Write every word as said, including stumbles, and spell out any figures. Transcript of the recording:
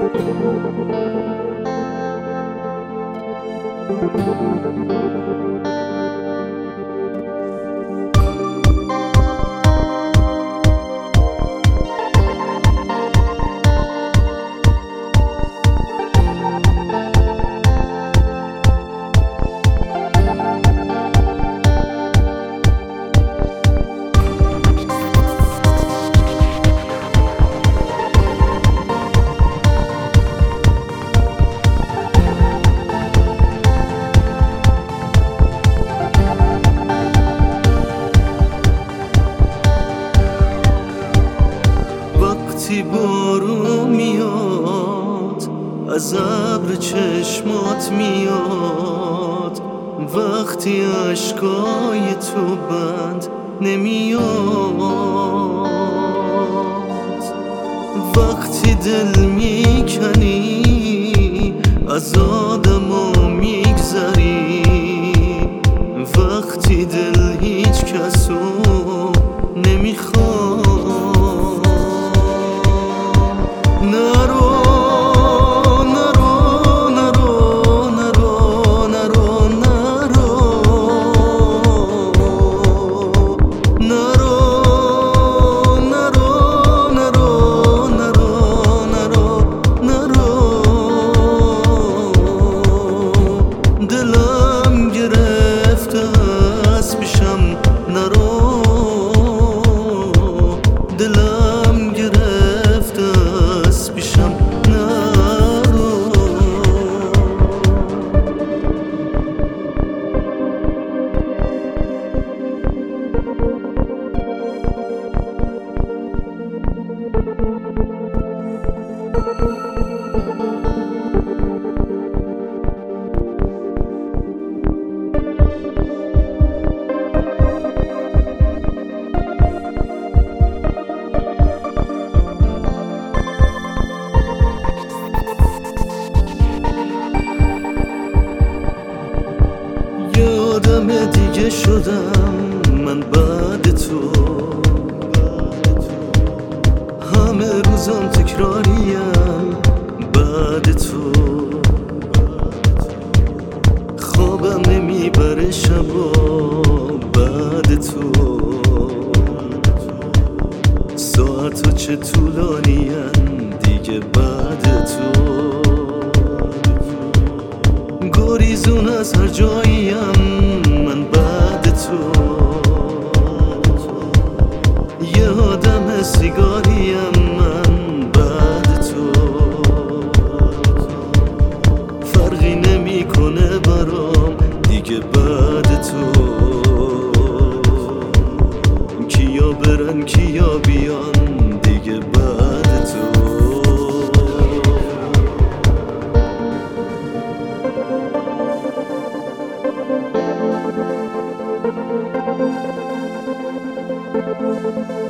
وقتی بارون میاد از ابر چشمات میاد، وقتی اشکای تو بند نمیاد، وقتی دل میکنی از آدمو میگذری، وقتی دل هیچ کسو نمیخواد. نرو نرو نرو نرو نرو نرو نرو نرو نرو نرو نرو نرو دلم گرفته از پیشم نرو، دلم گرفته از پیشم نرو. آدم دیگه شدم من بعد تو، همه روزم تکراریم بعد تو، خوابم نمیبره شبا بعد تو، ساعتو چه طولانیم دیگه بعد تو، گریزون از هر جاییم من بعد تو، یه آدم سیگاریم من بعد تو، فرقی نمیکنه برام دیگه بعد تو، کیا برن کیا بیان دیگه بعد تو. Thank you.